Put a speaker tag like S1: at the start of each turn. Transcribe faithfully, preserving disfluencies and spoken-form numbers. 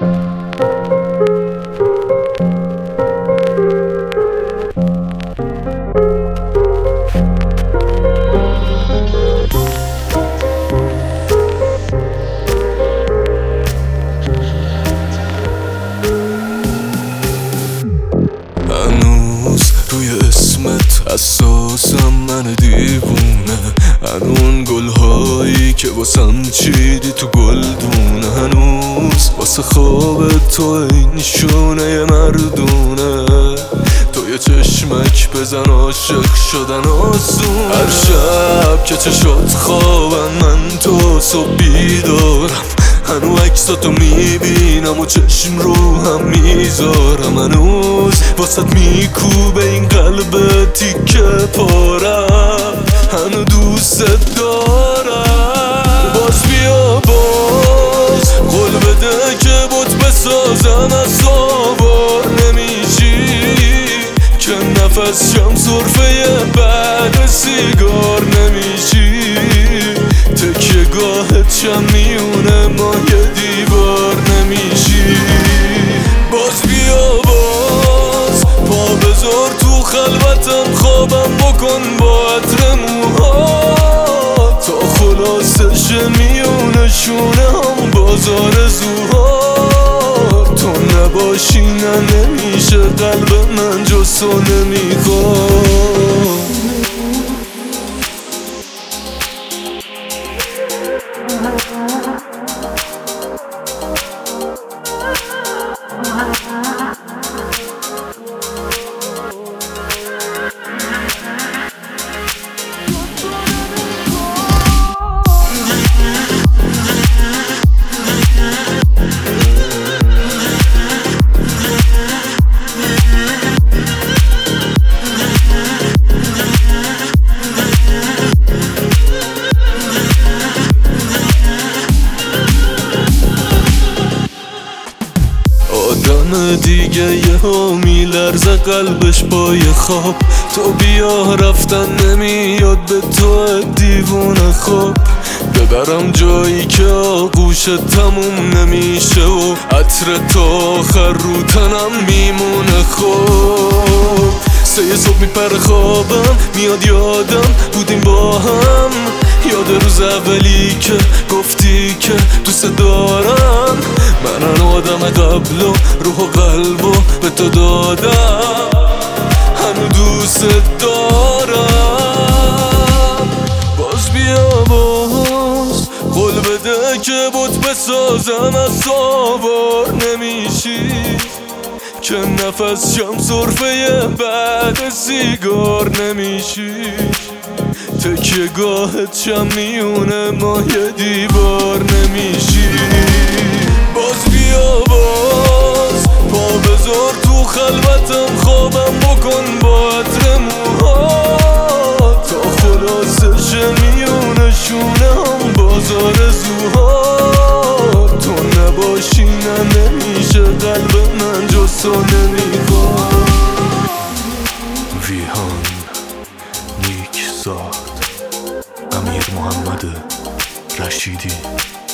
S1: هنوز روی اسمت حساسم من دیوونه، هنون گلهایی که واسم چیدی تو گلدونه، هنوز واسه خواب تو این نشونه ی مردونه. تو یه چشمک بزن عاشق شدن آسونه. هر شب که چشات خوابن من تو صبح بیدارم، هنو عکساتو میبینم و چشم رو هم میذارم. هنوز واسط میکوبه این قلب تیکه پارم، هنو دوست دارم. باز بیا باز قول بده که بوت بسازم، از سوار نمیشی که نفس شم صرفه بعد سیگار نمیشی. تکیه گاهت شم میونه ما یه دیوار نمیشی. باز بیا باز پا بذار تو خلوتم، خوابم بکن با عطر موها تا خلاصش میونه شونه هم بازار زوها. تو نباشی نه نمیشه قلب من جز تو نمیخواد. آدم دیگه یه ها میلرزه قلبش پای خواب، تو بیا رفتن نمیاد به تو دیوونه خواب. ببرم جایی که آغوش تموم نمیشه و عطر تا آخر رو تنم میمونه. خوب سه صبح میپره خوابم، میاد یادم بودیم با هم، یاد روز اولی که گفتی که دوست دارم. من آن آدم قبل و روح و قلب و به تو دادم، هنو دوست دارم. باز بیا باز قول بده که بوت بسازم، از سوار نمیشی که نفس شم صرفه بعد سیگار نمیشی. تکیه گاهت شم میونه ما یه دیوار نمیشی. باز بیا باز پا بذار تو خلوتم، خوابم بکن با عطر موها تا خلاصش میونه شونه هم بازار زوها. تو نباشی نه نمیشه قلب من جز تو نمیخواد. ویهان نیک زاد امیر محمد رشیدی.